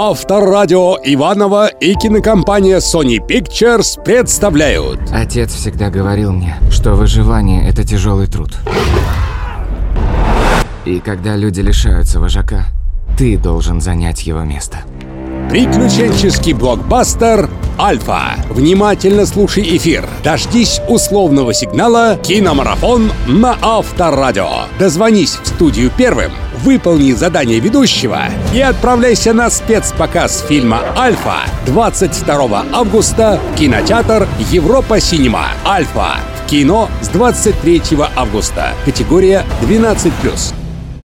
Авторадио Иваново и кинокомпания Sony Pictures представляют. Отец всегда говорил мне, что выживание – это тяжелый труд. И когда люди лишаются вожака, ты должен занять его место. Приключенческий блокбастер «Альфа». Внимательно слушай эфир. Дождись условного сигнала «Киномарафон» на Авторадио. Дозвонись в студию первым, выполни задание ведущего и отправляйся на спецпоказ фильма «Альфа» 22 августа в кинотеатр «Европа Синема». «Альфа» в кино с 23 августа. Категория 12+.